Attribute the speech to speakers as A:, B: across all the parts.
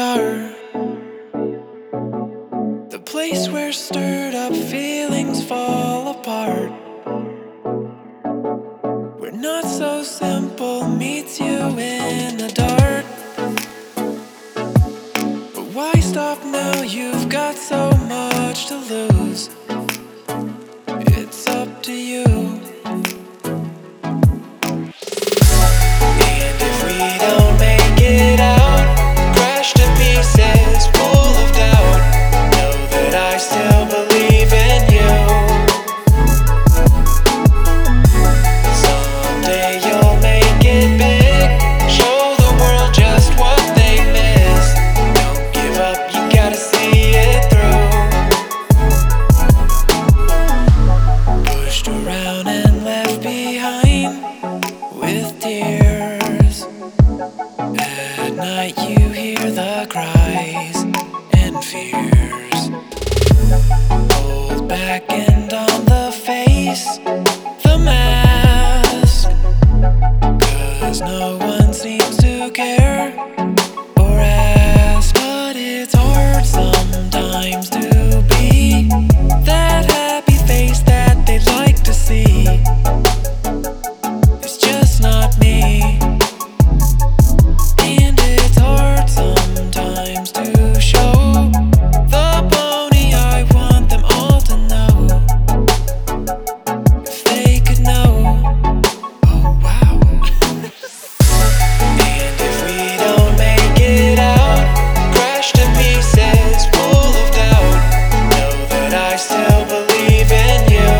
A: are, the place where stirred up feelings fall apart, where not so simple meets you in the dark. But why stop now? You've got so much to lose. It's up to you. And if we don't make it out, crash to pieces, full of doubt, know that I still believe in you. Someday you'll make it big, show the world just what they missed. Don't give up, you gotta see it through. Pushed around and left behind with tears. At night you hear the cries and fears. Hold back and on the face, the mask, 'cause no one seems to care or ask. But it's hard sometimes to be that happy face that they like to see. It's just not me. And it's hard sometimes to show the pony. I want them all to know. If they could know. Oh wow. And if we don't make it out, crash to pieces, full of doubt, know that I still believe in you.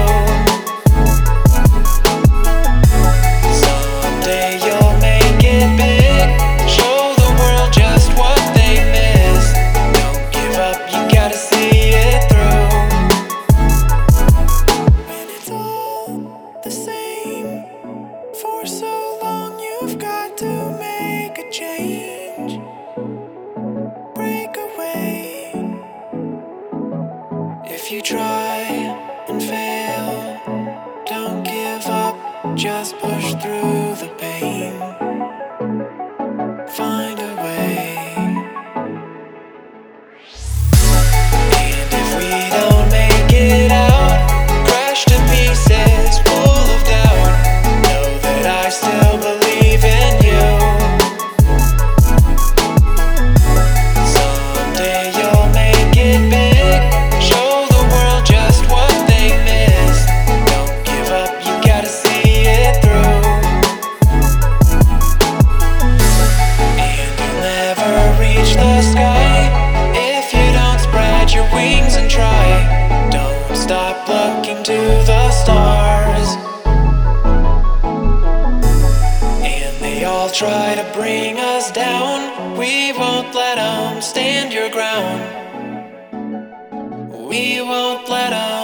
A: Someday you'll make it big, show the world just what they missed. Don't give up, you gotta see it through. When it's all the same for so long, you've got to make a change. Break away. If you try and fail, don't give up, just push through the pain. Find a way. And if we don't make it out, crash to pieces, full of doubt, know that I still believe in you. Someday you'll make it big, show the world just what they missed. Don't give up, you gotta see it through. And you'll never reach the sky if you don't spread your wings and try. Don't stop looking to the stars. And they all try to bring us down, we won't let them. Stand your ground, we won't let them.